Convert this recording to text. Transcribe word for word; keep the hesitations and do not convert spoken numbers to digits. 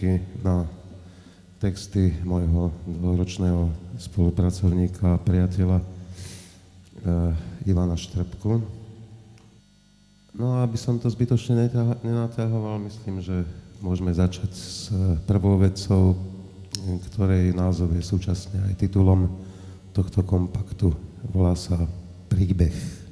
pesničky na texty môjho dvoročného spolupracovníka a priateľa e, Ivana Štrbku. No a aby som to zbytočne nenaťahoval, myslím, že môžeme začať s prvou vecou, ktorej názov je súčasne aj titulom tohto kompaktu. Volá sa Príbeh.